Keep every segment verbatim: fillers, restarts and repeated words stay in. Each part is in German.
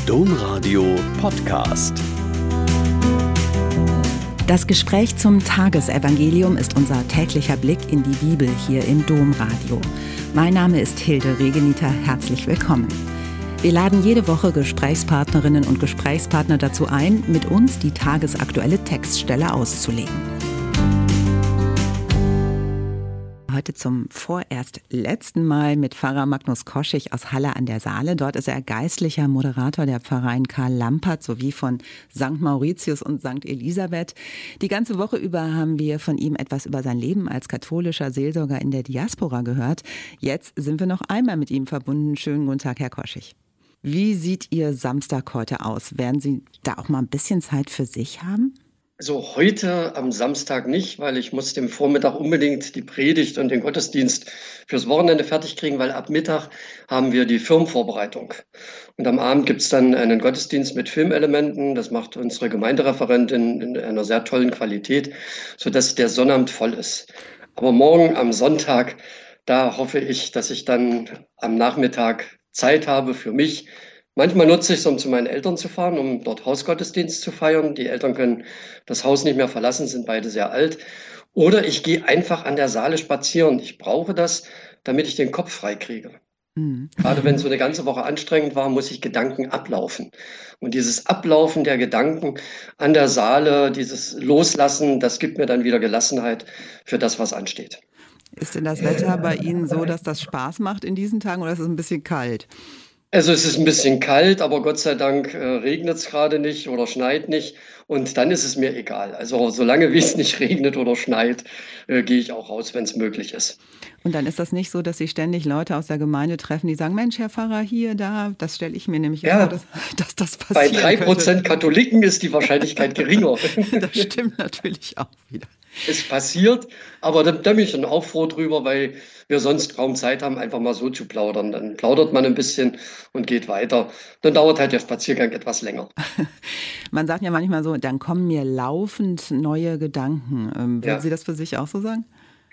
Domradio Podcast. Das Gespräch zum Tagesevangelium ist unser täglicher Blick in die Bibel hier im Domradio. Mein Name ist Hilde Regeniter, herzlich willkommen. Wir laden jede Woche Gesprächspartnerinnen und Gesprächspartner dazu ein, mit uns die tagesaktuelle Textstelle auszulegen. Heute zum vorerst letzten Mal mit Pfarrer Magnus Koschich aus Halle an der Saale. Dort ist er geistlicher Moderator der Pfarreien Karl Lampert sowie von Sankt Mauritius und Sankt Elisabeth. Die ganze Woche über haben wir von ihm etwas über sein Leben als katholischer Seelsorger in der Diaspora gehört. Jetzt sind wir noch einmal mit ihm verbunden. Schönen guten Tag, Herr Koschich. Wie sieht Ihr Samstag heute aus? Werden Sie da auch mal ein bisschen Zeit für sich haben? Also heute am Samstag nicht, weil ich muss dem Vormittag unbedingt die Predigt und den Gottesdienst fürs Wochenende fertig kriegen, weil ab Mittag haben wir die Firmenvorbereitung. Und am Abend gibt es dann einen Gottesdienst mit Filmelementen. Das macht unsere Gemeindereferentin in einer sehr tollen Qualität, sodass der Sonnabend voll ist. Aber morgen am Sonntag, da hoffe ich, dass ich dann am Nachmittag Zeit habe für mich. Manchmal nutze ich es, um zu meinen Eltern zu fahren, um dort Hausgottesdienst zu feiern. Die Eltern können das Haus nicht mehr verlassen, sind beide sehr alt. Oder ich gehe einfach an der Saale spazieren. Ich brauche das, damit ich den Kopf frei kriege. Mhm. Gerade wenn so eine ganze Woche anstrengend war, muss ich Gedanken ablaufen. Und dieses Ablaufen der Gedanken an der Saale, dieses Loslassen, das gibt mir dann wieder Gelassenheit für das, was ansteht. Ist denn das Wetter bei Ihnen so, dass das Spaß macht in diesen Tagen oder ist es ein bisschen kalt? Also es ist ein bisschen kalt, aber Gott sei Dank äh, regnet es gerade nicht oder schneit nicht. Und dann ist es mir egal. Also solange wie es nicht regnet oder schneit, äh, gehe ich auch raus, wenn es möglich ist. Und dann ist das nicht so, dass Sie ständig Leute aus der Gemeinde treffen, die sagen, Mensch, Herr Pfarrer, hier, da. Das stelle ich mir nämlich ja, vor, dass, dass das passiert. Bei drei Prozent Katholiken ist die Wahrscheinlichkeit geringer. Das stimmt natürlich auch wieder. Es passiert, aber da, da bin ich dann auch froh drüber, weil wir sonst kaum Zeit haben, einfach mal so zu plaudern. Dann plaudert man ein bisschen und geht weiter. Dann dauert halt der Spaziergang etwas länger. Man sagt ja manchmal so, dann kommen mir laufend neue Gedanken. Ähm, würden ja. Sie das für sich auch so sagen?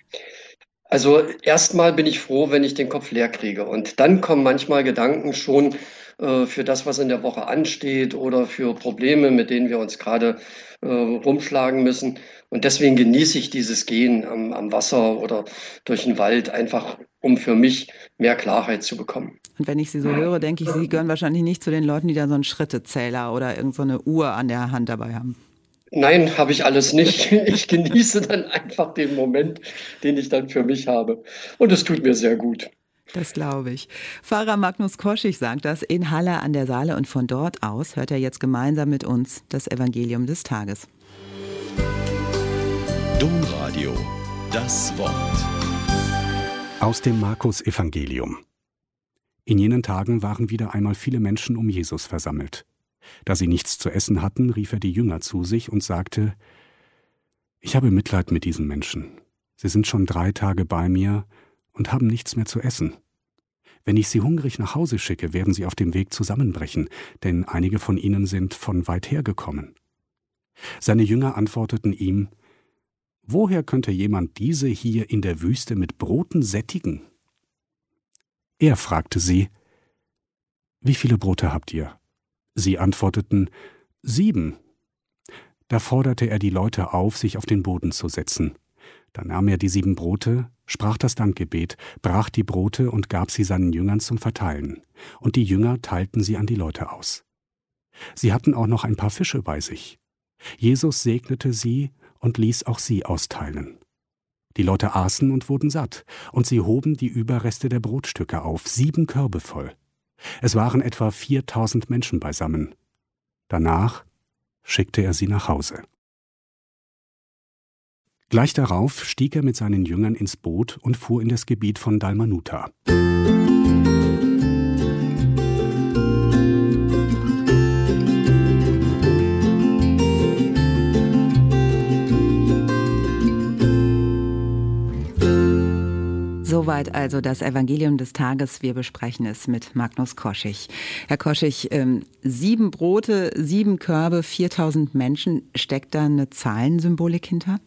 Also erstmal bin ich froh, wenn ich den Kopf leer kriege. Und dann kommen manchmal Gedanken schon äh, für das, was in der Woche ansteht oder für Probleme, mit denen wir uns gerade äh, rumschlagen müssen. Und deswegen genieße ich dieses Gehen am, am Wasser oder durch den Wald, einfach um für mich mehr Klarheit zu bekommen. Und wenn ich Sie so höre, denke ich, Sie gehören wahrscheinlich nicht zu den Leuten, die da so einen Schrittezähler oder irgend so eine Uhr an der Hand dabei haben. Nein, habe ich alles nicht. Ich genieße dann einfach den Moment, den ich dann für mich habe. Und es tut mir sehr gut. Das glaube ich. Pfarrer Magnus Koschich sagt das in Halle an der Saale und von dort aus hört er jetzt gemeinsam mit uns das Evangelium des Tages. Domradio, das Wort. Aus dem Markus-Evangelium. In jenen Tagen waren wieder einmal viele Menschen um Jesus versammelt. Da sie nichts zu essen hatten, rief er die Jünger zu sich und sagte: Ich habe Mitleid mit diesen Menschen. Sie sind schon drei Tage bei mir und haben nichts mehr zu essen. Wenn ich sie hungrig nach Hause schicke, werden sie auf dem Weg zusammenbrechen, denn einige von ihnen sind von weit her gekommen. Seine Jünger antworteten ihm: Woher könnte jemand diese hier in der Wüste mit Broten sättigen? Er fragte sie: Wie viele Brote habt ihr? Sie antworteten: Sieben. Da forderte er die Leute auf, sich auf den Boden zu setzen. Da nahm er die sieben Brote, sprach das Dankgebet, brach die Brote und gab sie seinen Jüngern zum Verteilen. Und die Jünger teilten sie an die Leute aus. Sie hatten auch noch ein paar Fische bei sich. Jesus segnete sie und ließ auch sie austeilen. Die Leute aßen und wurden satt, und sie hoben die Überreste der Brotstücke auf, sieben Körbe voll. Es waren etwa viertausend Menschen beisammen. Danach schickte er sie nach Hause. Gleich darauf stieg er mit seinen Jüngern ins Boot und fuhr in das Gebiet von Dalmanuta. Soweit also das Evangelium des Tages. Wir besprechen es mit Magnus Koschich. Herr Koschich, ähm, sieben Brote, sieben Körbe, viertausend Menschen. Steckt da eine Zahlensymbolik hinter?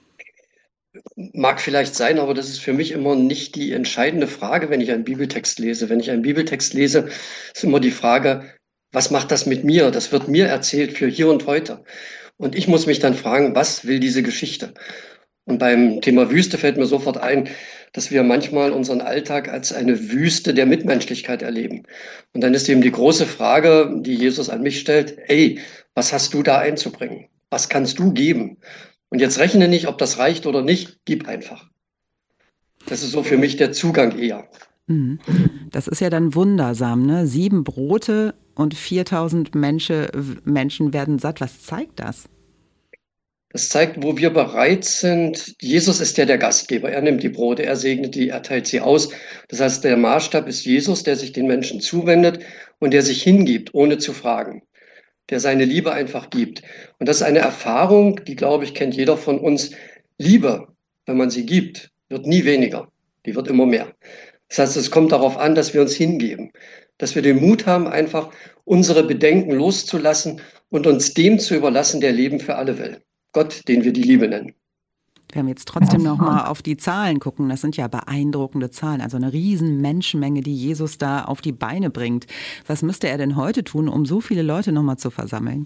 Mag vielleicht sein, aber das ist für mich immer nicht die entscheidende Frage, wenn ich einen Bibeltext lese. Wenn ich einen Bibeltext lese, ist immer die Frage, Was macht das mit mir? Das wird mir erzählt für hier und heute. Und ich muss mich dann fragen, was will diese Geschichte? Und beim Thema Wüste fällt mir sofort ein, dass wir manchmal unseren Alltag als eine Wüste der Mitmenschlichkeit erleben. Und dann ist eben die große Frage, die Jesus an mich stellt, hey, was hast du da einzubringen? Was kannst du geben? Und jetzt rechne nicht, ob das reicht oder nicht, gib einfach. Das ist so für mich der Zugang eher. Das ist ja dann wundersam, ne? Sieben Brote und viertausend Menschen, Menschen werden satt. Was zeigt das? Das zeigt, wo wir bereit sind. Jesus ist ja der Gastgeber. Er nimmt die Brote, er segnet die, er teilt sie aus. Das heißt, der Maßstab ist Jesus, der sich den Menschen zuwendet und der sich hingibt, ohne zu fragen. Der seine Liebe einfach gibt. Und das ist eine Erfahrung, die, glaube ich, kennt jeder von uns. Liebe, wenn man sie gibt, wird nie weniger. Die wird immer mehr. Das heißt, es kommt darauf an, dass wir uns hingeben. Dass wir den Mut haben, einfach unsere Bedenken loszulassen und uns dem zu überlassen, der Leben für alle will. Gott, den wir die Liebe nennen. Wenn wir jetzt trotzdem noch mal auf die Zahlen gucken, das sind ja beeindruckende Zahlen, also eine riesen Menschenmenge, die Jesus da auf die Beine bringt. Was müsste er denn heute tun, um so viele Leute noch mal zu versammeln?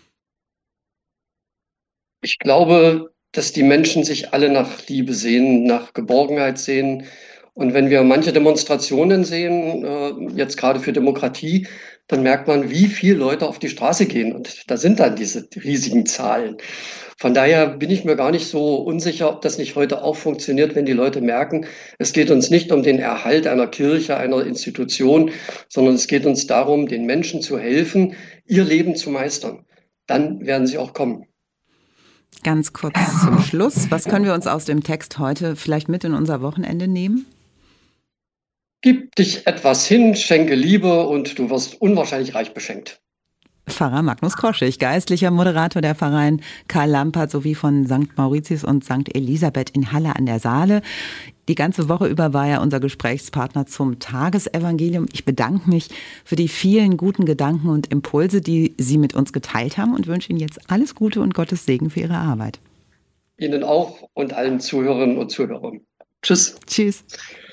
Ich glaube, dass die Menschen sich alle nach Liebe sehen, nach Geborgenheit sehen. Und wenn wir manche Demonstrationen sehen, jetzt gerade für Demokratie, dann merkt man, wie viele Leute auf die Straße gehen. Und da sind dann diese riesigen Zahlen. Von daher bin ich mir gar nicht so unsicher, ob das nicht heute auch funktioniert, wenn die Leute merken, es geht uns nicht um den Erhalt einer Kirche, einer Institution, sondern es geht uns darum, den Menschen zu helfen, ihr Leben zu meistern. Dann werden sie auch kommen. Ganz kurz zum Schluss. Was können wir uns aus dem Text heute vielleicht mit in unser Wochenende nehmen? Gib dich etwas hin, schenke Liebe und du wirst unwahrscheinlich reich beschenkt. Pfarrer Magnus Koschich, geistlicher Moderator der Pfarreien Karl Lampert sowie von Sankt Mauritius und Sankt Elisabeth in Halle an der Saale. Die ganze Woche über war er unser Gesprächspartner zum Tagesevangelium. Ich bedanke mich für die vielen guten Gedanken und Impulse, die Sie mit uns geteilt haben und wünsche Ihnen jetzt alles Gute und Gottes Segen für Ihre Arbeit. Ihnen auch und allen Zuhörerinnen und Zuhörern. Tschüss. Tschüss.